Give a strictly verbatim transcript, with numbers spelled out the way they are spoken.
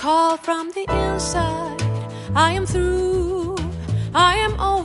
call from the inside. I am through. I am over.